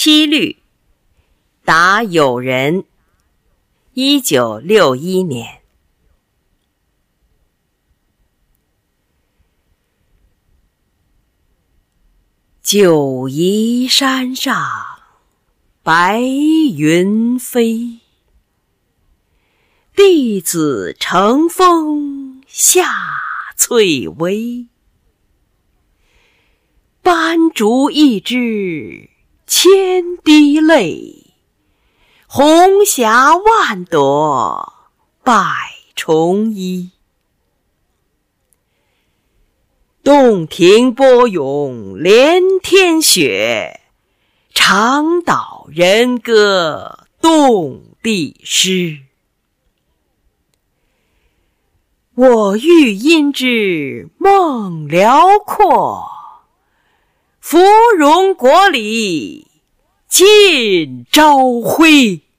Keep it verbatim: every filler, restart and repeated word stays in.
七律，答友人，一九六一年。九嶷山上白云飞，弟子乘风下翠微。斑竹一枝千滴泪，红霞万朵百重衣。洞庭波涌连天雪，长岛人歌动地诗。我欲因之梦辽阔，芙蓉国里尽朝晖。